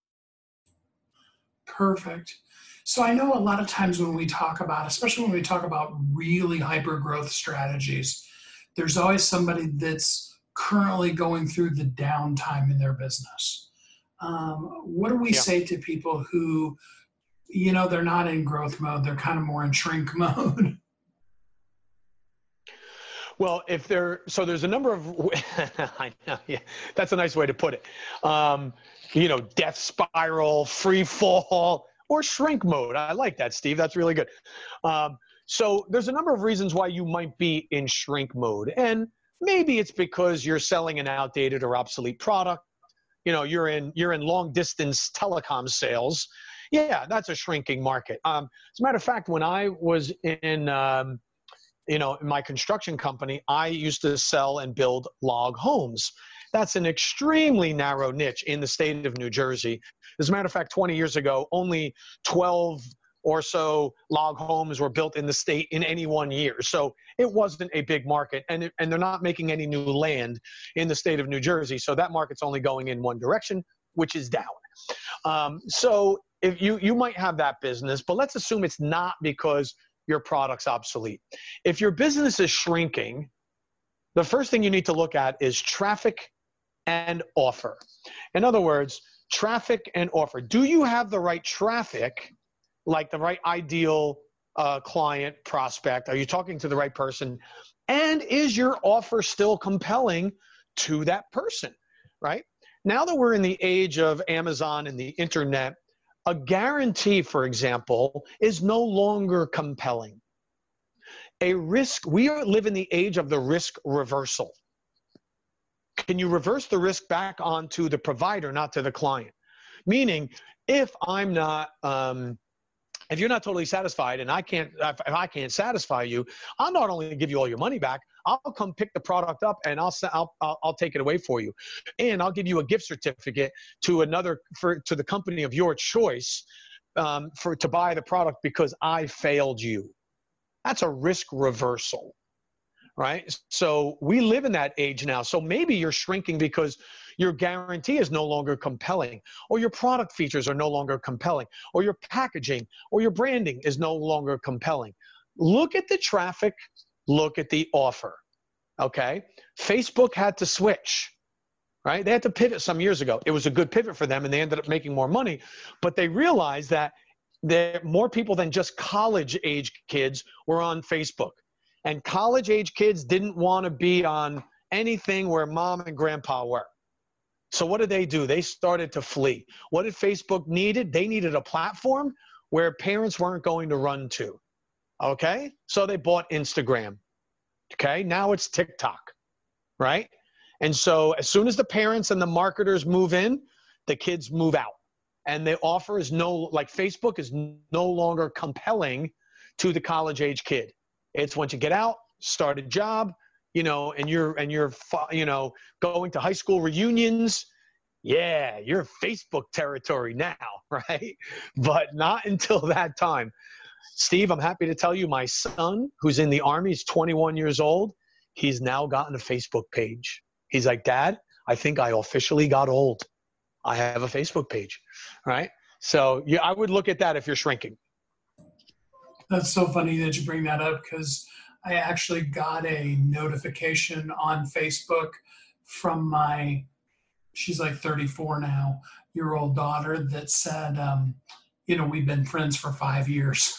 [SPEAKER 2] Perfect. So I know a lot of times when we talk about, especially when we talk about really hyper growth strategies, there's always somebody that's currently going through the downtime in their business. What do we say to people who, they're not in growth mode, they're kind of more in shrink mode?
[SPEAKER 4] So there's a number of, I know, yeah, that's a nice way to put it. Death spiral, free fall, or shrink mode. I like that, Steve. That's really good. So there's a number of reasons why you might be in shrink mode. And maybe it's because you're selling an outdated or obsolete product. You're in long distance telecom sales. Yeah, that's a shrinking market. As a matter of fact, when I was in my construction company, I used to sell and build log homes. That's an extremely narrow niche in the state of New Jersey. As a matter of fact, 20 years ago, only 12 or so log homes were built in the state in any one year. So it wasn't a big market, and they're not making any new land in the state of New Jersey. So that market's only going in one direction, which is down. So if you might have that business, but let's assume it's not because your product's obsolete. If your business is shrinking, the first thing you need to look at is traffic and offer. In other words, traffic and offer. Do you have the right traffic, like the right ideal client prospect? Are you talking to the right person? And is your offer still compelling to that person, right? Now that we're in the age of Amazon and the internet, a guarantee, for example, is no longer compelling. We live in the age of the risk reversal. Can you reverse the risk back onto the provider, not to the client? Meaning, if you're not totally satisfied and if I can't satisfy you, I'll not only give you all your money back, I'll come pick the product up and I'll take it away for you. And I'll give you a gift certificate to the company of your choice to buy the product because I failed you. That's a risk reversal, right? So we live in that age now. So maybe you're shrinking because your guarantee is no longer compelling, or your product features are no longer compelling, or your packaging or your branding is no longer compelling. Look at the traffic, look at the offer, okay? Facebook had to switch, right? They had to pivot some years ago. It was a good pivot for them and they ended up making more money, but they realized that more people than just college-age kids were on Facebook. And college-age kids didn't want to be on anything where mom and grandpa were. So what did they do? They started to flee. What did Facebook needed? They needed a platform where parents weren't going to run to. Okay? So they bought Instagram. Okay? Now it's TikTok, right? And so as soon as the parents and the marketers move in, the kids move out. And the offer is Facebook is no longer compelling to the college-age kid. It's once you get out, start a job, and you're going to high school reunions. Yeah, you're Facebook territory now, right? But not until that time. Steve, I'm happy to tell you my son, who's in the Army, he's 21 years old. He's now gotten a Facebook page. He's like, Dad, I think I officially got old. I have a Facebook page, right? So yeah, I would look at that if you're shrinking.
[SPEAKER 2] That's so funny that you bring that up, because I actually got a notification on Facebook from she's like 34 now, year-old daughter that said, we've been friends for 5 years.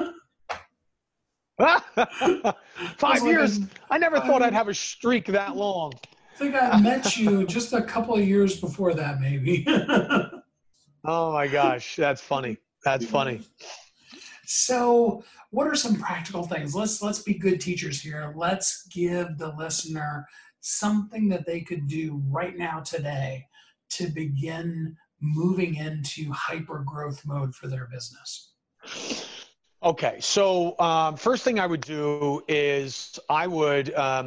[SPEAKER 4] 5 years? I never thought I'd have a streak that long.
[SPEAKER 2] I think I met you just a couple of years before that, maybe.
[SPEAKER 4] Oh my gosh, that's funny. That's funny.
[SPEAKER 2] So what are some practical things? Let's be good teachers here. Let's give the listener something that they could do right now today to begin moving into hyper growth mode for their business.
[SPEAKER 4] Okay, so first thing I would do is I would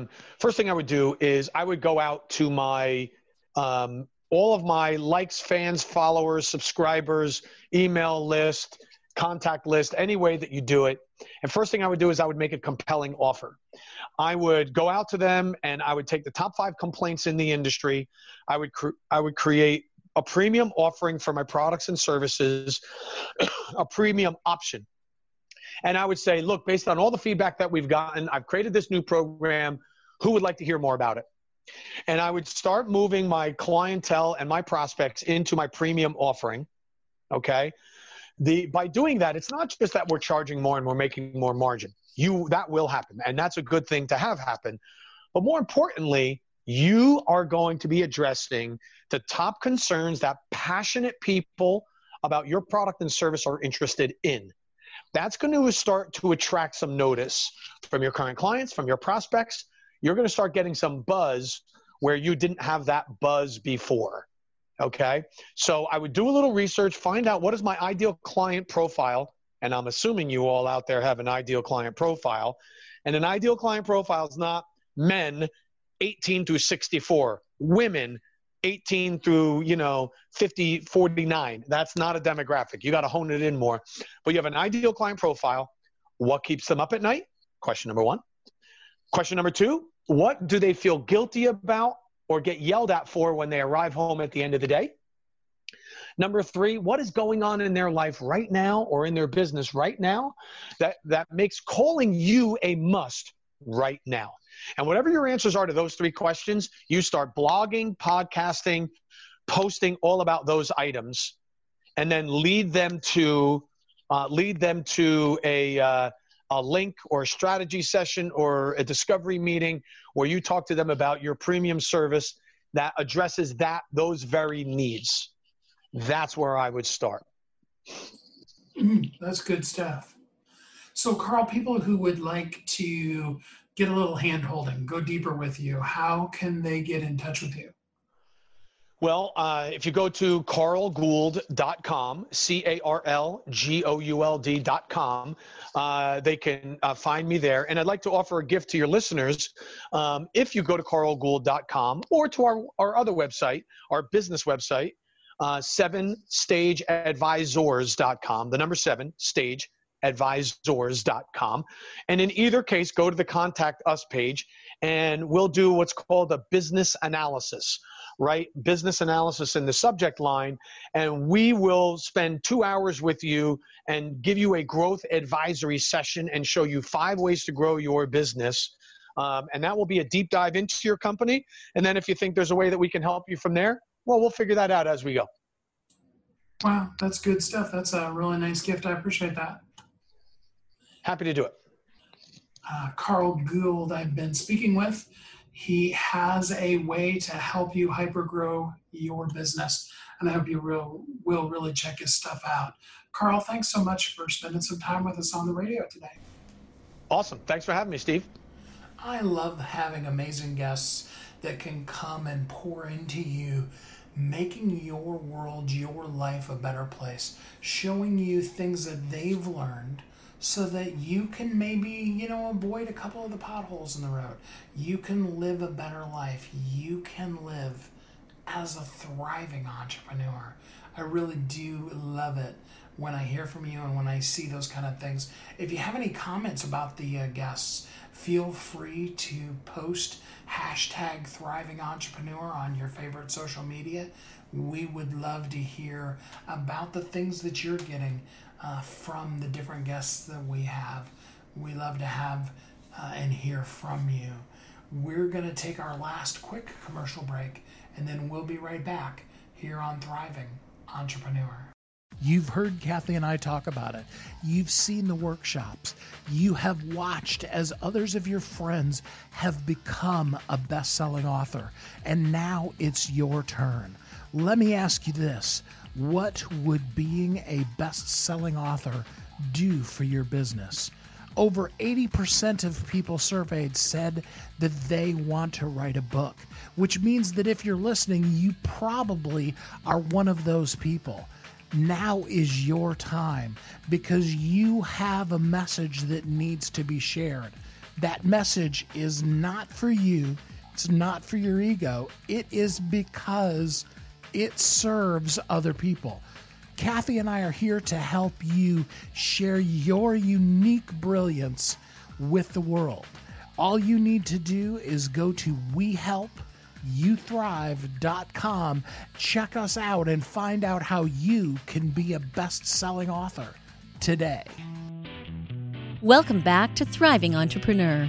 [SPEAKER 4] go out to my all of my likes, fans, followers, subscribers, email list, contact list, any way that you do it. And first thing I would do is I would make a compelling offer. I would go out to them and I would take the top 5 complaints in the industry. I would create a premium offering for my products and services, a premium option. And I would say, look, based on all the feedback that we've gotten, I've created this new program. Who would like to hear more about it? And I would start moving my clientele and my prospects into my premium offering. Okay. By doing that, it's not just that we're charging more and we're making more margin. That will happen, and that's a good thing to have happen. But more importantly, you are going to be addressing the top concerns that passionate people about your product and service are interested in. That's going to start to attract some notice from your current clients, from your prospects. You're going to start getting some buzz where you didn't have that buzz before. Okay. So I would do a little research, find out what is my ideal client profile. And I'm assuming you all out there have an ideal client profile. And an ideal client profile is not men 18 through 64, women 18 through, 50, 49. That's not a demographic. You got to hone it in more. But you have an ideal client profile. What keeps them up at night? Question number one. Question number two, what do they feel guilty about or get yelled at for when they arrive home at the end of the day? Number three, what is going on in their life right now or in their business right now that makes calling you a must right now? And whatever your answers are to those three questions, you start blogging, podcasting, posting all about those items, and then lead them to a link or a strategy session or a discovery meeting where you talk to them about your premium service that addresses those very needs. That's where I would start.
[SPEAKER 2] That's good stuff. So Carl, people who would like to get a little hand-holding, go deeper with you, how can they get in touch with you?
[SPEAKER 4] Well, if you go to carlgould.com, CARLGOULD.com, they can find me there. And I'd like to offer a gift to your listeners. If you go to carlgould.com or to our other website, our business website, 7stageadvisors.com, the number 7, stageadvisors.com. And in either case, go to the Contact Us page, and we'll do what's called a business analysis. Right? Business analysis in the subject line. And we will spend 2 hours with you and give you a growth advisory session and show you 5 ways to grow your business. And that will be a deep dive into your company. And then if you think there's a way that we can help you from there, well, we'll figure that out as we go.
[SPEAKER 2] Wow, that's good stuff. That's a really nice gift. I appreciate that.
[SPEAKER 4] Happy to do it.
[SPEAKER 2] Carl Gould, I've been speaking with. He has a way to help you hypergrow your business, and I hope you will really check his stuff out. Carl, thanks so much for spending some time with us on the radio today.
[SPEAKER 4] Awesome. Thanks for having me, Steve.
[SPEAKER 2] I love having amazing guests that can come and pour into you, making your world, your life a better place, showing you things that they've learned, so that you can maybe, avoid a couple of the potholes in the road. You can live a better life. You can live as a thriving entrepreneur. I really do love it when I hear from you and when I see those kind of things. If you have any comments about the guests, feel free to post #ThrivingEntrepreneur on your favorite social media. We would love to hear about the things that you're getting from the different guests that we have. We love to have and hear from you. We're going to take our last quick commercial break, and then we'll be right back here on Thriving Entrepreneur. You've heard Kathy and I talk about it. You've seen the workshops. You have watched as others of your friends have become a best-selling author, and now it's your turn. Let me ask you this. What would being a best-selling author do for your business? Over 80% of people surveyed said that they want to write a book, which means that if you're listening, you probably are one of those people. Now is your time, because you have a message that needs to be shared. That message is not for you. It's not for your ego. It is because it serves other people. Kathy and I are here to help you share your unique brilliance with the world. All you need to do is go to WeHelpYouThrive.com, check us out, and find out how you can be a best-selling author today.
[SPEAKER 1] Welcome back to Thriving Entrepreneur.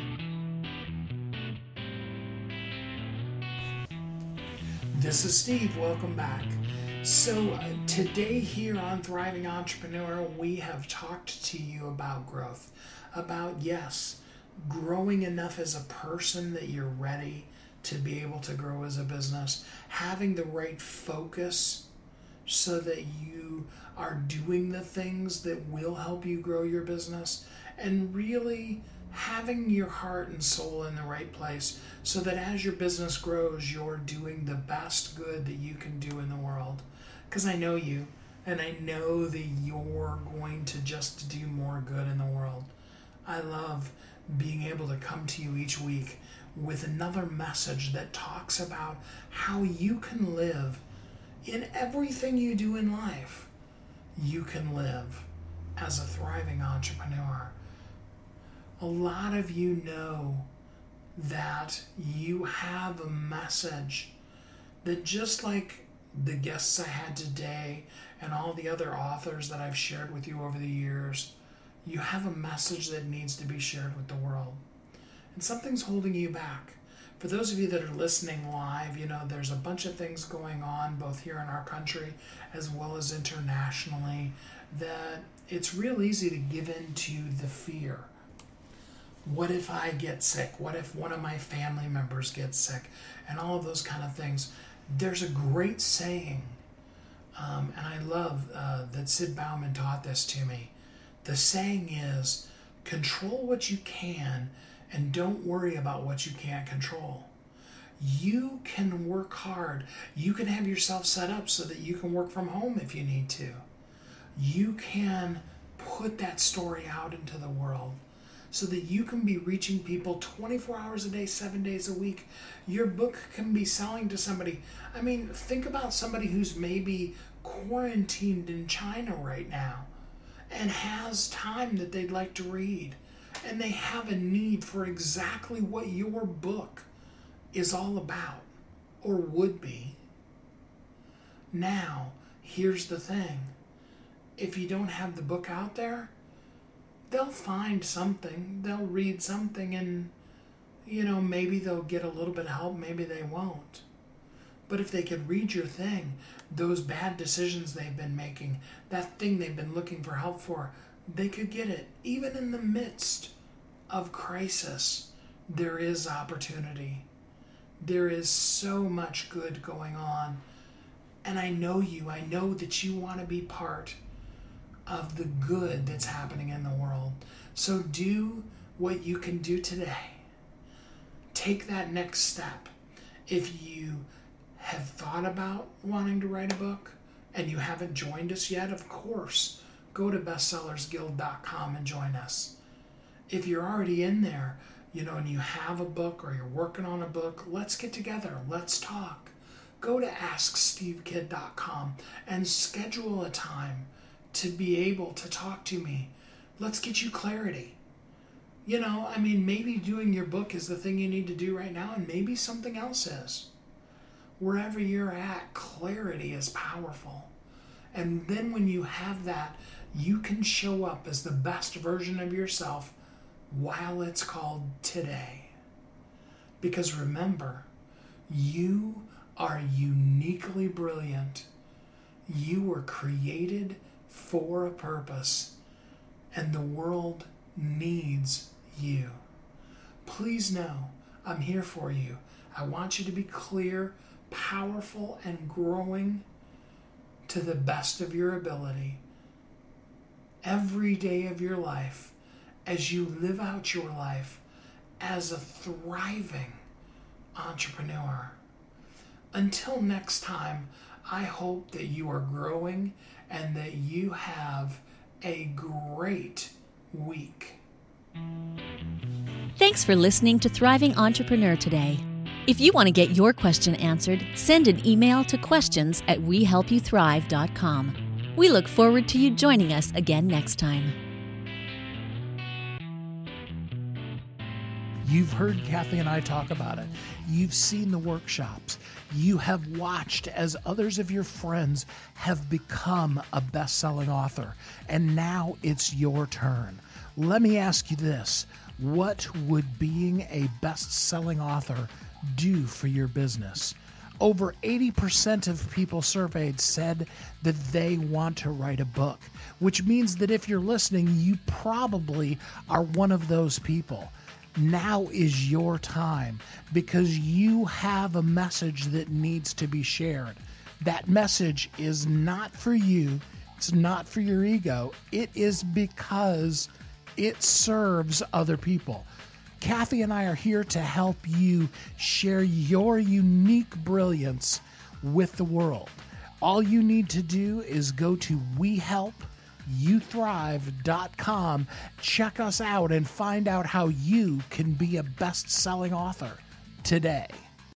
[SPEAKER 2] This is Steve. Welcome back. So today here on Thriving Entrepreneur, we have talked to you about growth, about, yes, growing enough as a person that you're ready to be able to grow as a business, having the right focus so that you are doing the things that will help you grow your business, and really having your heart and soul in the right place so that as your business grows, you're doing the best good that you can do in the world. Because I know you, and I know that you're going to just do more good in the world. I love being able to come to you each week with another message that talks about how you can live in everything you do in life. You can live as a thriving entrepreneur. A lot of you know that you have a message that, just like the guests I had today and all the other authors that I've shared with you over the years, you have a message that needs to be shared with the world. And something's holding you back. For those of you that are listening live, you know, there's a bunch of things going on both here in our country as well as internationally that it's real easy to give in to the fear. What if I get sick? What if one of my family members gets sick? And all of those kind of things. There's a great saying, and I love that Sid Bauman taught this to me. The saying is, control what you can and don't worry about what you can't control. You can work hard. You can have yourself set up so that you can work from home if you need to. You can put that story out into the world so that you can be reaching people 24 hours a day, 7 days a week. Your book can be selling to somebody. I mean, think about somebody who's maybe quarantined in China right now and has time that they'd like to read. And they have a need for exactly what your book is all about, or would be. Now, here's the thing. If you don't have the book out there, they'll find something, they'll read something, and, you know, maybe they'll get a little bit of help, maybe they won't. But if they could read your thing, those bad decisions they've been making, that thing they've been looking for help for, they could get it. Even in the midst of crisis, there is opportunity. There is so much good going on. And I know you. I know that you want to be part of the good that's happening in the world. So do what you can do today. Take that next step. If you have thought about wanting to write a book and you haven't joined us yet, of course, go to bestsellersguild.com and join us. If you're already in there, you know, and you have a book or you're working on a book, let's get together. Let's talk. Go to askstevekid.com and schedule a time to be able to talk to me. Let's get you clarity. You know, I mean, maybe doing your book is the thing you need to do right now, and maybe something else is. Wherever you're at, clarity is powerful. And then when you have that, you can show up as the best version of yourself while it's called today. Because remember, you are uniquely brilliant. You were created for a purpose, and the world needs you. Please know I'm here for you. I want you to be clear, powerful, and growing to the best of your ability every day of your life as you live out your life as a thriving entrepreneur. Until next time, I hope that you are growing and that you have a great week.
[SPEAKER 1] Thanks for listening to Thriving Entrepreneur today. If you want to get your question answered, send an email to questions@wehelpyouthrive.com. We look forward to you joining us again next time.
[SPEAKER 2] You've heard Kathy and I talk about it. You've seen the workshops. You have watched as others of your friends have become a best-selling author. And now it's your turn. Let me ask you this. What would being a best-selling author do for your business? Over 80% of people surveyed said that they want to write a book, which means that if you're listening, you probably are one of those people. Now is your time because you have a message that needs to be shared. That message is not for you. It's not for your ego. It is because it serves other people. Kathy and I are here to help you share your unique brilliance with the world. All you need to do is go to WeHelpYouThrive.com, check us out, and find out how you can be a best-selling author today.